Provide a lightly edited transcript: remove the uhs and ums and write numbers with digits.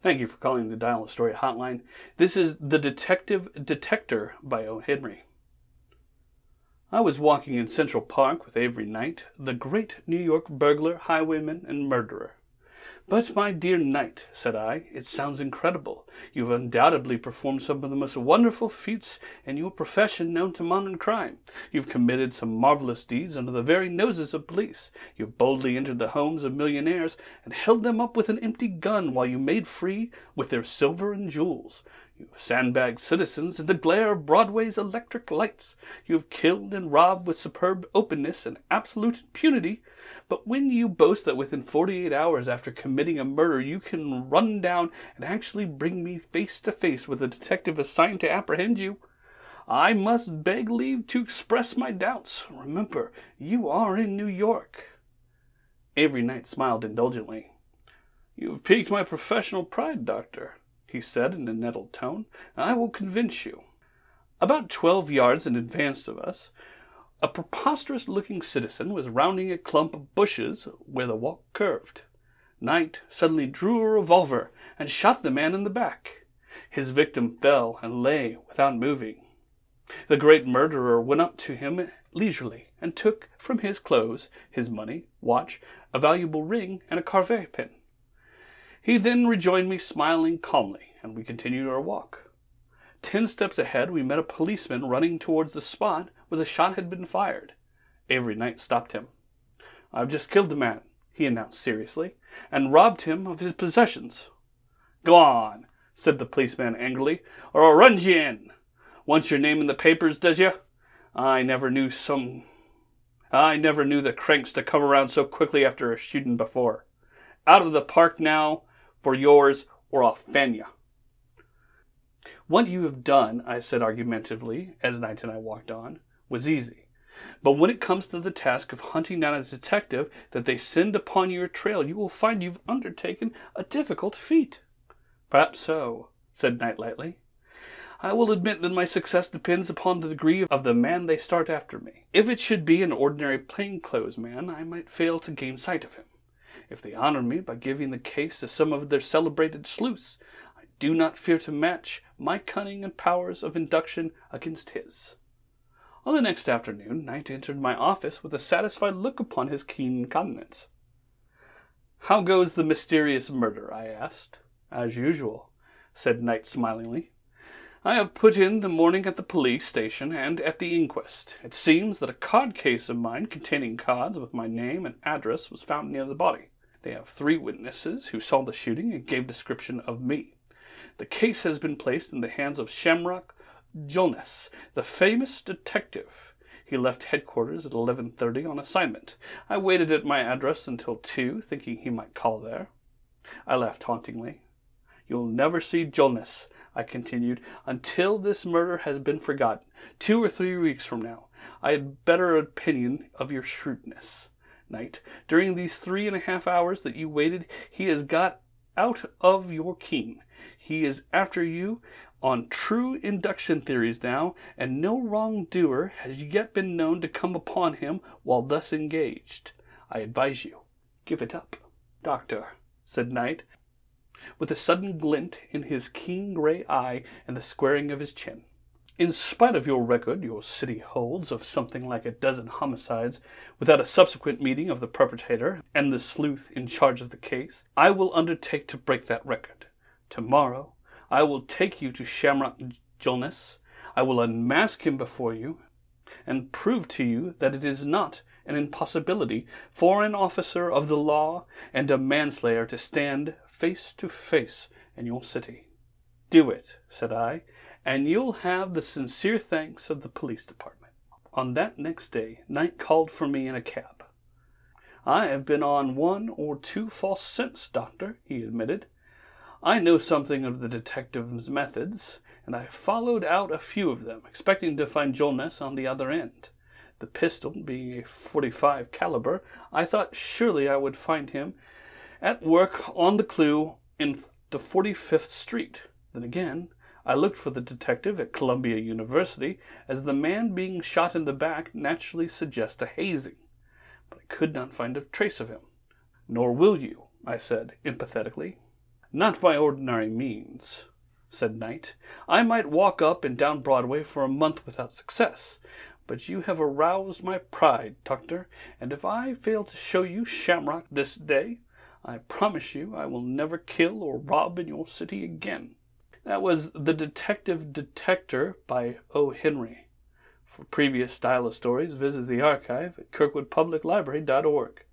Thank you for calling the Dial a Story hotline. This is The Detective Detector by O. Henry. I was walking in Central Park with Avery Knight, the great New York burglar, highwayman, and murderer. "But, my dear Knight," said I, "it sounds incredible. You've undoubtedly performed some of the most wonderful feats in your profession known to modern crime. You've committed some marvelous deeds under the very noses of police. You've boldly entered the homes of millionaires and held them up with an empty gun while you made free with their silver and jewels. You've sandbagged citizens in the glare of Broadway's electric lights. You've killed and robbed with superb openness and absolute impunity. But when you boast that within 48 hours after committing a murder you can run down and actually bring me face to face with a detective assigned to apprehend you, I must beg leave to express my doubts. Remember, you are in New York." Avery Knight smiled indulgently. "You've piqued my professional pride, Doctor," he said in a nettled tone. "I will convince you." About 12 yards in advance of us, a preposterous-looking citizen was rounding a clump of bushes where the walk curved. Knight suddenly drew a revolver and shot the man in the back. His victim fell and lay without moving. The great murderer went up to him leisurely and took from his clothes his money, watch, a valuable ring, and a carvet pin. He then rejoined me smiling calmly, and we continued our walk. 10 steps ahead we met a policeman running towards the spot where the shot had been fired. Avery Knight stopped him. "I've just killed the man," he announced seriously, "and robbed him of his possessions." "Go on," said the policeman angrily, "or I'll run you in. Want your name in the papers, does you? I never knew the cranks to come around so quickly after a shooting before. Out of the park now, for yours, or I'll fan you." "What you have done," I said argumentatively, as Knight and I walked on, "was easy. But when it comes to the task of hunting down a detective that they send upon your trail, you will find you've undertaken a difficult feat." "Perhaps so," said Knight lightly. "I will admit that my success depends upon the degree of the man they start after me. If it should be an ordinary plainclothes man, I might fail to gain sight of him. If they honor me by giving the case to some of their celebrated sleuths, I do not fear to match my cunning and powers of induction against his." On the next afternoon, Knight entered my office with a satisfied look upon his keen countenance. "How goes the mysterious murder?" I asked. "As usual," said Knight smilingly. "I have put in the morning at the police station and at the inquest. It seems that a card case of mine containing cards with my name and address was found near the body. They have 3 witnesses who saw the shooting and gave description of me. The case has been placed in the hands of Shamrock Jolnes, the famous detective. He left headquarters at 11:30 on assignment. I waited at my address until 2, thinking he might call there. I left tauntingly. You'll never see Jolnes, I continued, until this murder has been forgotten. 2 or 3 weeks from now. I had better opinion of your shrewdness. Knight, during these 3.5 hours that you waited, he has got out of your ken. He is after you on true induction theories now, and no wrongdoer has yet been known to come upon him while thus engaged. I advise you, give it up." "Doctor," said Knight, with a sudden glint in his keen gray eye and the squaring of his chin, "in spite of your record your city holds of something like a dozen homicides without a subsequent meeting of the perpetrator and the sleuth in charge of the case, I will undertake to break that record. Tomorrow I will take you to Shamrock Jolnes. I will unmask him before you and prove to you that it is not an impossibility for an officer of the law and a manslayer to stand face to face in your city. Do it," said I, "and you'll have the sincere thanks of the police department." On that next day, Knight called for me in a cab. "I have been on 1 or 2 false scents, Doctor," he admitted. "I know something of the detective's methods, and I followed out a few of them, expecting to find Jolnes on the other end. The pistol being a .45 caliber, I thought surely I would find him at work on the clue in the 45th Street. Then again, I looked for the detective at Columbia University, as the man being shot in the back naturally suggests a hazing, but I could not find a trace of him. "Nor will you," I said emphatically. Not by ordinary means, said Knight. I might walk up and down Broadway for a month without success, but you have aroused my pride, Tucker, and if I fail to show you Shamrock this day, I promise you I will never kill or rob in your city again. That was The Detective Detector by O. Henry. For previous style of stories, visit the archive at kirkwoodpubliclibrary.org.